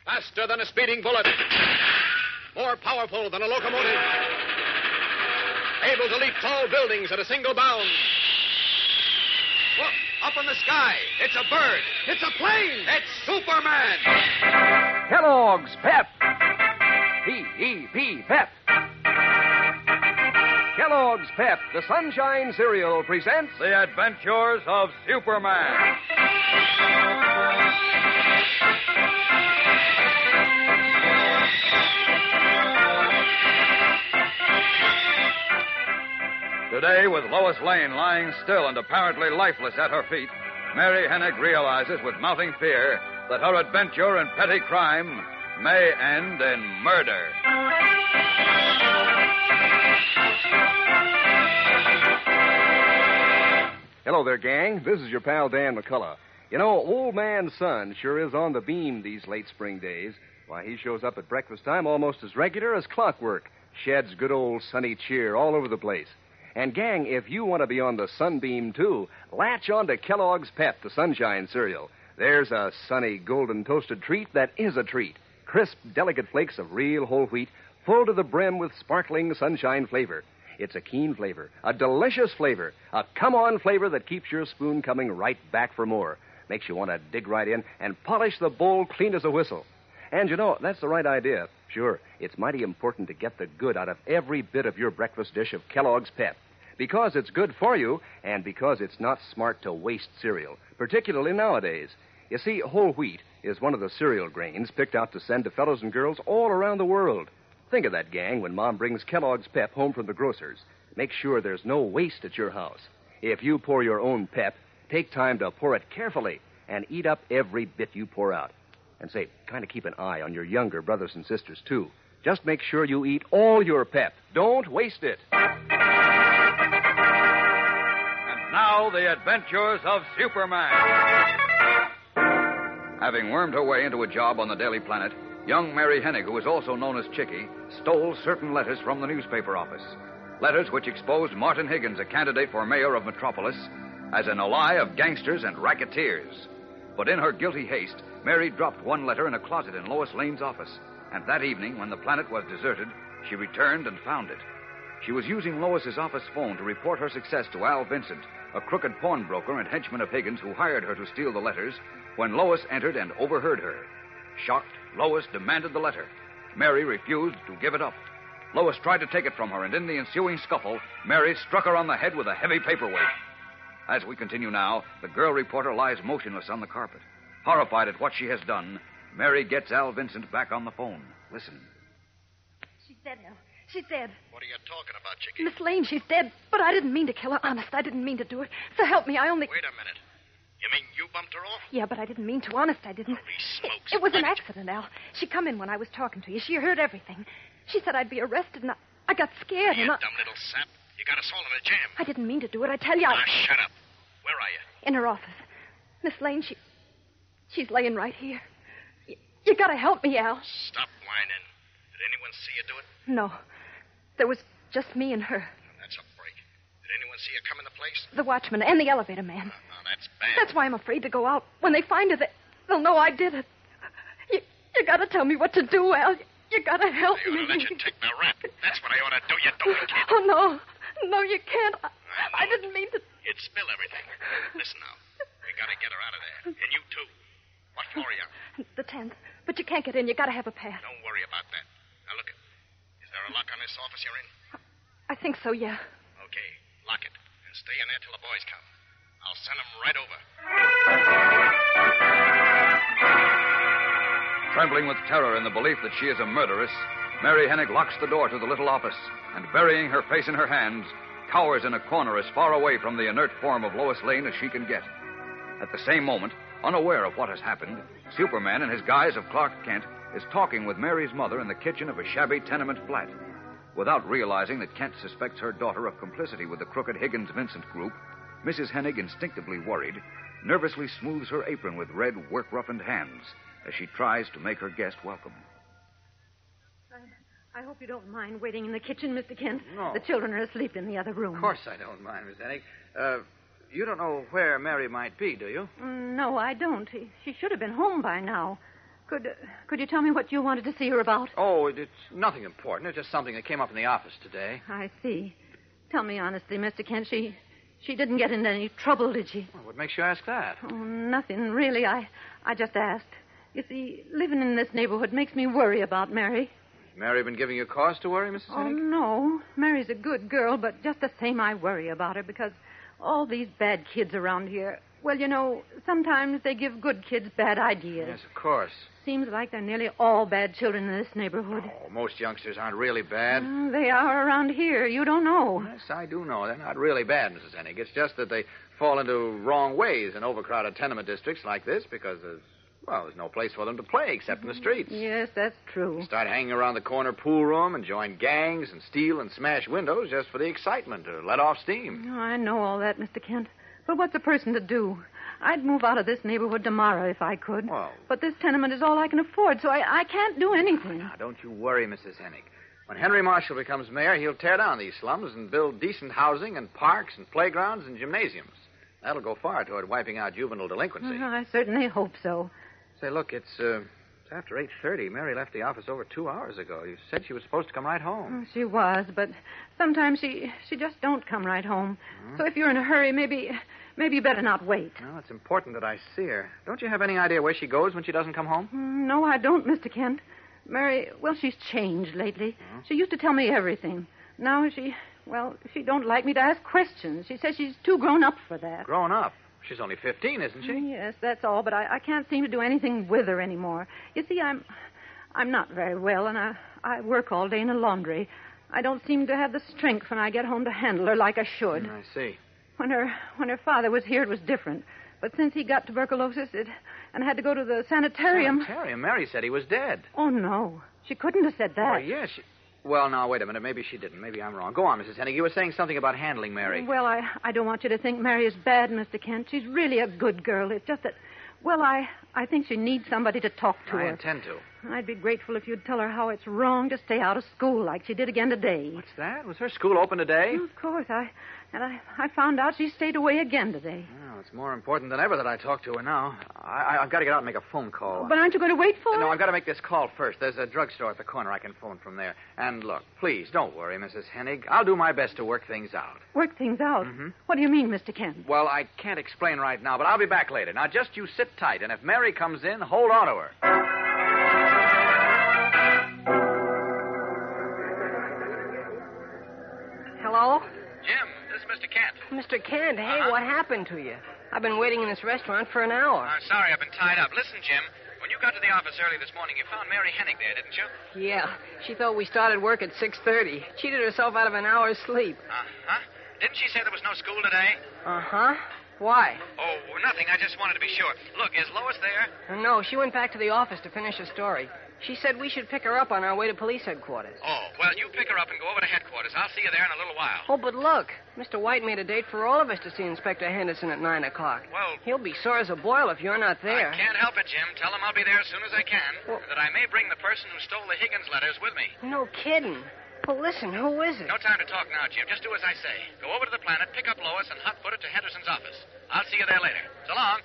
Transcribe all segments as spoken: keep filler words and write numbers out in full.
Faster than a speeding bullet. More powerful than a locomotive. Able to leap tall buildings at a single bound. Look, up in the sky. It's a bird. It's a plane. It's Superman. Kellogg's Pep. P E P, Pep. Kellogg's Pep, the Sunshine Cereal, presents The Adventures of Superman. Today, with Lois Lane lying still and apparently lifeless at her feet, Mary Hennig realizes with mounting fear that her adventure in petty crime may end in murder. Hello there, gang. This is your pal Dan McCullough. You know, old man Sun sure is on the beam these late spring days. Why, he shows up at breakfast time almost as regular as clockwork. Sheds good old sunny cheer all over the place. And, gang, if you want to be on the sunbeam, too, latch on to Kellogg's Pep, the Sunshine Cereal. There's a sunny, golden toasted treat that is a treat. Crisp, delicate flakes of real whole wheat, full to the brim with sparkling sunshine flavor. It's a keen flavor, a delicious flavor, a come-on flavor that keeps your spoon coming right back for more. Makes you want to dig right in and polish the bowl clean as a whistle. And, you know, that's the right idea. Sure, it's mighty important to get the good out of every bit of your breakfast dish of Kellogg's Pep. Because it's good for you, and because it's not smart to waste cereal, particularly nowadays. You see, whole wheat is one of the cereal grains picked out to send to fellows and girls all around the world. Think of that, gang, when Mom brings Kellogg's Pep home from the grocer's. Make sure there's no waste at your house. If you pour your own Pep, take time to pour it carefully and eat up every bit you pour out. And say, kind of keep an eye on your younger brothers and sisters, too. Just make sure you eat all your Pep. Don't waste it. Now, the adventures of Superman. Having wormed her way into a job on the Daily Planet, young Mary Hennig, who was also known as Chickie, stole certain letters from the newspaper office. Letters which exposed Martin Higgins, a candidate for mayor of Metropolis, as an ally of gangsters and racketeers. But in her guilty haste, Mary dropped one letter in a closet in Lois Lane's office. And that evening, when the planet was deserted, she returned and found it. She was using Lois's office phone to report her success to Al Vincent, a crooked pawnbroker and henchman of Higgins who hired her to steal the letters, when Lois entered and overheard her. Shocked, Lois demanded the letter. Mary refused to give it up. Lois tried to take it from her, and in the ensuing scuffle, Mary struck her on the head with a heavy paperweight. As we continue now, the girl reporter lies motionless on the carpet. Horrified at what she has done, Mary gets Al Vincent back on the phone. Listen. She's dead now. She's dead. What are you talking about, Chickie? Miss Lane, she's dead. But I didn't mean to kill her. Honest, I didn't mean to do it. So help me, I only... Wait a minute. You mean you bumped her off? Yeah, but I didn't mean to. Honest, I didn't. Holy smokes. It, it was an accident, Al. She come in when I was talking to you. She heard everything. She said I'd be arrested, and I, I got scared. You and I... dumb little sap. You got us all in a jam. I didn't mean to do it. I tell you, I... Ah, shut up. Where are you? In her office. Miss Lane, she... She's laying right here. You, you gotta help me, Al. Stop whining. Did anyone see you do it? No. There was just me and her. That's a break. Did anyone see you come in the place? The watchman and the elevator man. Oh, that's bad. That's why I'm afraid to go out. When they find her, they, they'll know I did it. You, you gotta tell me what to do, Al. You, you gotta help I ought me. to let you take the rap. That's what I ought to do, you dumb kid. Oh, no. No, you can't. I, I, I know. didn't mean to... You'd spill everything. Listen now. We gotta get her out of there. And you, too. What floor are you on? The tenth. But you can't get in. You gotta have a pass. Don't worry about that. Now, look it. Is there a lock on this office you're in? I think so, yeah. Okay. Lock it. And stay in there till the boys come. I'll send them right over. Trembling with terror in the belief that she is a murderess, Mary Hennig locks the door to the little office and, burying her face in her hands, cowers in a corner as far away from the inert form of Lois Lane as she can get. At the same moment, unaware of what has happened, Superman, in his guise of Clark Kent, is talking with Mary's mother in the kitchen of a shabby tenement flat. Without realizing that Kent suspects her daughter of complicity with the crooked Higgins-Vincent group, Missus Hennig, instinctively worried, nervously smooths her apron with red, work-roughened hands as she tries to make her guest welcome. I, I hope you don't mind waiting in the kitchen, Mister Kent. No. The children are asleep in the other room. Of course I don't mind, Miss Hennig. Uh, you don't know where Mary might be, do you? Mm, no, I don't. She should have been home by now. Could uh, could you tell me what you wanted to see her about? Oh, it, it's nothing important. It's just something that came up in the office today. I see. Tell me honestly, Mister Kent, she she didn't get into any trouble, did she? Well, what makes you ask that? Oh, nothing, really. I I just asked. You see, living in this neighborhood makes me worry about Mary. Has Mary been giving you cause to worry, Missus Oh, Hennig? no. Mary's a good girl, but just the same I worry about her because all these bad kids around here, well, you know, sometimes they give good kids bad ideas. Yes, of course. Seems like they're nearly all bad children in this neighborhood. Oh, most youngsters aren't really bad. Uh, they are around here. You don't know. Yes, I do know. They're not really bad, Missus Hennig. It's just that they fall into wrong ways in overcrowded tenement districts like this because there's, well, there's no place for them to play except in the streets. Yes, that's true. Start hanging around the corner pool room and join gangs and steal and smash windows just for the excitement to let off steam. Oh, I know all that, Mister Kent. But what's a person to do? I'd move out of this neighborhood tomorrow if I could. Well- But this tenement is all I can afford, so I, I can't do anything. Now, don't you worry, Missus Hennig. When Henry Marshall becomes mayor, he'll tear down these slums and build decent housing and parks and playgrounds and gymnasiums. That'll go far toward wiping out juvenile delinquency. Well, I certainly hope so. Say, look, it's, uh, it's after eight thirty. Mary left the office over two hours ago. You said she was supposed to come right home. Oh, she was, but sometimes she she just don't come right home. So if you're in a hurry, maybe maybe you better not wait. Well, it's important that I see her. Don't you have any idea where she goes when she doesn't come home? Mm, No, I don't, Mister Kent. Mary, well, she's changed lately. She used to tell me everything. Now she, well, she don't like me to ask questions. She says she's too grown up for that. Grown up. She's only fifteen, isn't she? Yes, that's all, but I, I can't seem to do anything with her anymore. You see, I'm I'm not very well, and I, I work all day in a laundry. I don't seem to have the strength when I get home to handle her like I should. I see. When her when her father was here, it was different. But since he got tuberculosis it, and had to go to the sanitarium... Sanitarium? Mary said he was dead. Oh, no. She couldn't have said that. Oh, yes. She... Well, now, wait a minute. Maybe she didn't. Maybe I'm wrong. Go on, Missus Hennig. You were saying something about handling Mary. Well, I, I don't want you to think Mary is bad, Mister Kent. She's really a good girl. It's just that, well, I, I think she needs somebody to talk to I her. intend to. I'd be grateful if you'd tell her how it's wrong to stay out of school like she did again today. What's that? Was her school open today? Of course, I and I, I found out she stayed away again today. Well, it's more important than ever that I talk to her now. I, I, I've got to get out and make a phone call. But aren't you going to wait for her? No, I've got to make this call first. There's a drugstore at the corner. I can phone from there. And look, please, don't worry, Missus Hennig. I'll do my best to work things out. Work things out. Mhm. What do you mean, Mister Kent? Well, I can't explain right now, but I'll be back later. Now, just you sit tight, and if Mary comes in, hold on to her. Hello? Jim, this is Mister Kent. Mister Kent, hey, Uh-huh. what happened to you? I've been waiting in this restaurant for an hour. I'm sorry I've been tied up. Listen, Jim, when you got to the office early this morning, you found Mary Hennig there, didn't you? Yeah, she thought we started work at six thirty. Cheated herself out of an hour's sleep. Uh-huh. Didn't she say there was no school today? Uh-huh. Why? Oh, nothing. I just wanted to be sure. Look, is Lois there? No, she went back to the office to finish her story. She said we should pick her up on our way to police headquarters. Oh, well, you pick her up and go over to headquarters. I'll see you there in a little while. Oh, but look, Mister White made a date for all of us to see Inspector Henderson at nine o'clock. Well, He'll be sore as a boil if you're not there. I can't help it, Jim. Tell him I'll be there as soon as I can. Well- and that I may bring the person who stole the Higgins letters with me. No kidding. Well, listen, who is it? No time to talk now, Jim. Just do as I say. Go over to the Planet, pick up Lois, and hot-foot it to Henderson's office. I'll see you there later. So long.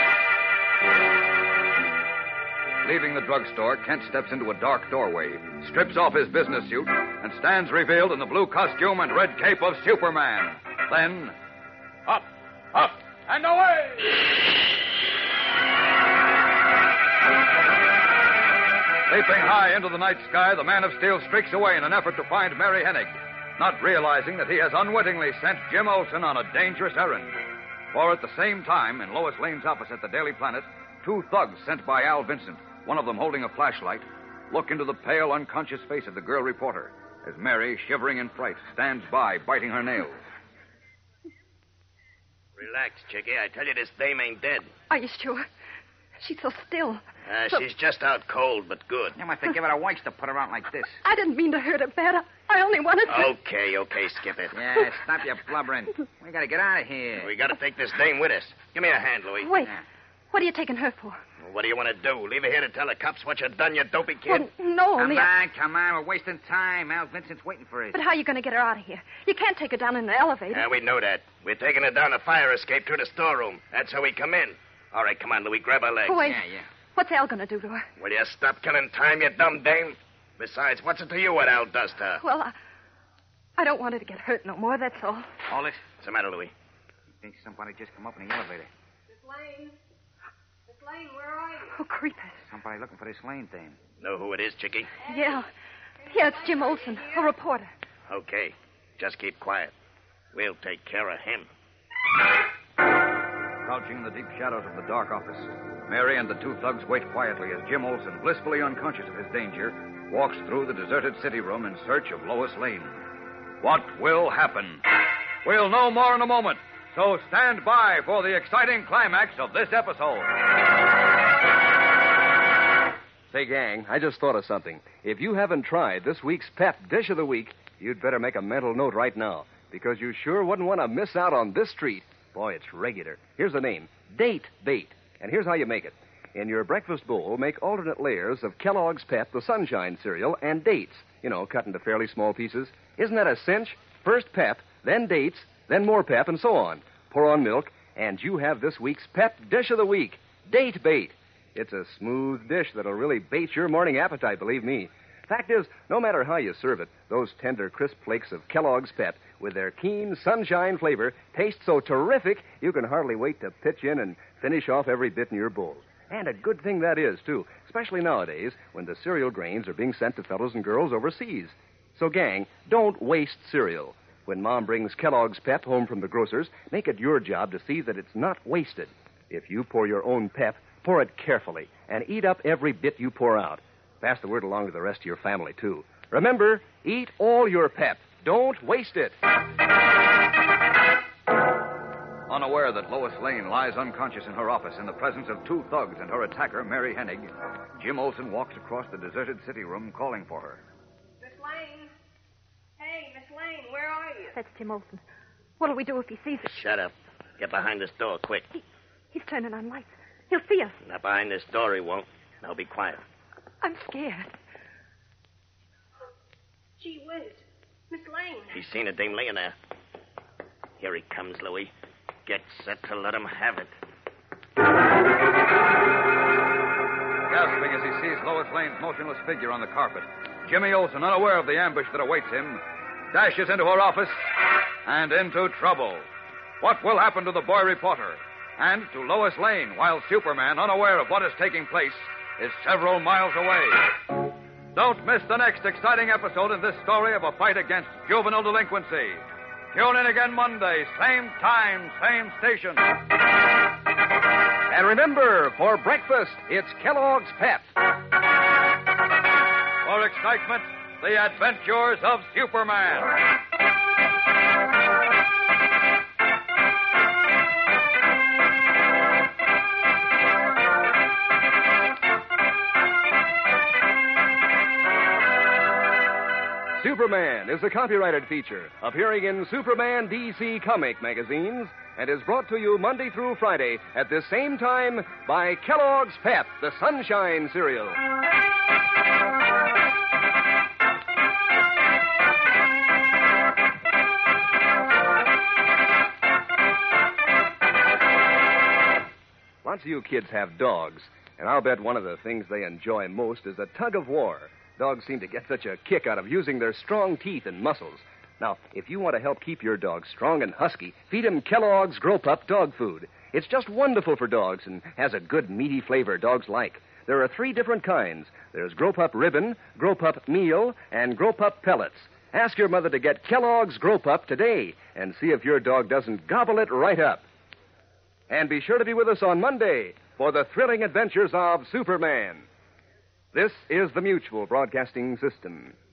Leaving the drugstore, Kent steps into a dark doorway, strips off his business suit, and stands revealed in the blue costume and red cape of Superman. Then, up, up, and away! Leaping high into the night sky, the Man of Steel streaks away in an effort to find Mary Hennig, not realizing that he has unwittingly sent Jim Olsen on a dangerous errand. For at the same time, in Lois Lane's office at the Daily Planet, two thugs sent by Al Vincent, one of them holding a flashlight, look into the pale, unconscious face of the girl reporter as Mary, shivering in fright, stands by, biting her nails. Relax, Chickie. I tell you, this dame ain't dead. Are you sure? She's so still. Uh, So- she's just out cold, but good. You must have given her winks to put her out like this. I didn't mean to hurt her bad. I- I only wanted to... Okay, okay, skip it. Yeah, stop your blubbering. We gotta get out of here. We gotta take this dame with us. Give me a hand, Louis. Wait. What are you taking her for? What do you want to do? Leave her here to tell the cops what you done, you dopey kid? Well, no, only... I- come on. We're wasting time. Al Vincent's waiting for us. But how are you going to get her out of here? You can't take her down in the elevator. Yeah, we know that. We're taking her down a fire escape through the storeroom. That's how we come in. All right, come on, Louis. Grab her legs. Oh, wait. Yeah, yeah. What's Al going to do to her? Will you stop killing time, you dumb dame? Besides, what's it to you what Al does to her? Well, I, I don't want her to get hurt no more, that's all. Hollis? What's the matter, Louis? I think somebody just come up in the elevator. Miss Lane. Miss Lane, where are you? Oh, creepers. Somebody looking for this Lane dame. Know who it is, Chickie? Yeah. Yeah, it's Jim Olson, a reporter. Okay. Just keep quiet. We'll take care of him. Crouching in the deep shadows of the dark office, Mary and the two thugs wait quietly as Jim Olson, blissfully unconscious of his danger, walks through the deserted city room in search of Lois Lane. What will happen? We'll know more in a moment, so stand by for the exciting climax of this episode. Say, gang, I just thought of something. If you haven't tried this week's Pep Dish of the Week, you'd better make a mental note right now, because you sure wouldn't want to miss out on this treat. Boy, it's regular. Here's the name, Date Bait. And here's how you make it. In your breakfast bowl, make alternate layers of Kellogg's Pep, the Sunshine cereal, and dates. You know, cut into fairly small pieces. Isn't that a cinch? First Pep, then dates, then more Pep, and so on. Pour on milk, and you have this week's Pep Dish of the Week, Date Bait. It's a smooth dish that'll really bait your morning appetite, believe me. Fact is, no matter how you serve it, those tender, crisp flakes of Kellogg's Pep with their keen sunshine flavor taste so terrific you can hardly wait to pitch in and finish off every bit in your bowl. And a good thing that is, too, especially nowadays when the cereal grains are being sent to fellows and girls overseas. So, gang, don't waste cereal. When Mom brings Kellogg's Pep home from the grocer's, make it your job to see that it's not wasted. If you pour your own Pep, pour it carefully and eat up every bit you pour out. Pass the word along to the rest of your family, too. Remember, eat all your Pep. Don't waste it. Unaware that Lois Lane lies unconscious in her office in the presence of two thugs and her attacker, Mary Hennig, Jim Olson walks across the deserted city room calling for her. Miss Lane. Hey, Miss Lane, where are you? That's Jim Olson. What'll we do if he sees us? Shut up. Get behind this door, quick. He, he's turning on lights. He'll see us. Not behind this door, he won't. Now be quiet. I'm scared. Gee whiz. Miss Lane. He's seen a dame laying there. Here he comes, Louis. Get set to let him have it. Gasping as he sees Lois Lane's motionless figure on the carpet, Jimmy Olson, unaware of the ambush that awaits him, dashes into her office and into trouble. What will happen to the boy reporter and to Lois Lane while Superman, unaware of what is taking place, is several miles away? Don't miss the next exciting episode in this story of a fight against juvenile delinquency. Tune in again Monday, same time, same station. And remember, for breakfast, it's Kellogg's Pep. For excitement, the adventures of Superman. Superman is a copyrighted feature appearing in Superman D C comic magazines and is brought to you Monday through Friday at this same time by Kellogg's Pep, the Sunshine cereal. Lots of you kids have dogs, and I'll bet one of the things they enjoy most is a tug of war. Dogs seem to get such a kick out of using their strong teeth and muscles. Now, if you want to help keep your dog strong and husky, feed him Kellogg's Grow Pup dog food. It's just wonderful for dogs and has a good meaty flavor dogs like. There are three different kinds. There's Grow Pup Ribbon, Grow Pup Meal, and Grow Pup Pellets. Ask your mother to get Kellogg's Grow Pup today and see if your dog doesn't gobble it right up. And be sure to be with us on Monday for the thrilling adventures of Superman. This is the Mutual Broadcasting System.